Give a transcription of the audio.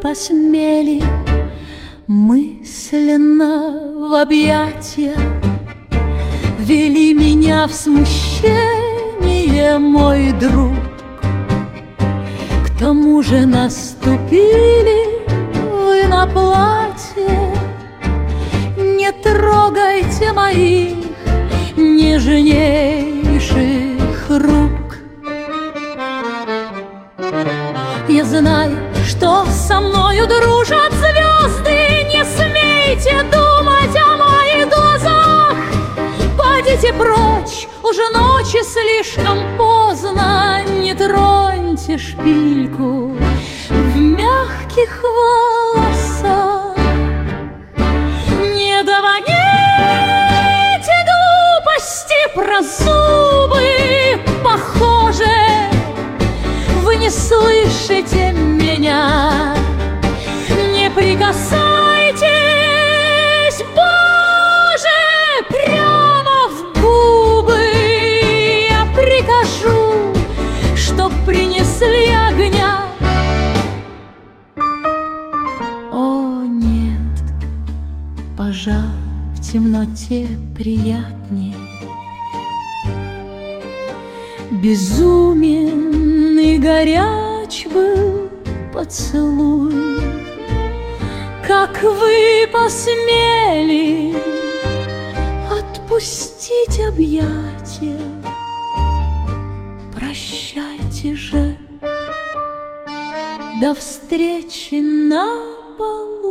посмели мысленно в объятия, вели меня в смущение, мой друг. К тому же наступили вы на платье. Не трогайте моих нежнейших рук. Я знаю, что со мною дружат звезды. Не смейте думать о моих глазах. Пойдите прочь, уже ночи слишком поздно. Не троньте шпильку в мягких волосах. Не доводите глупости про зубы. Похоже, вы не слышите меня. Не прикасайтесь, Боже, прямо в губы. Я прикажу, чтоб принесли огня. О, нет, пожар в темноте приятнее. Безумен и горяч был поцелуй. Как вы посмели отпустить объятия? Прощайте же, до встречи на полу.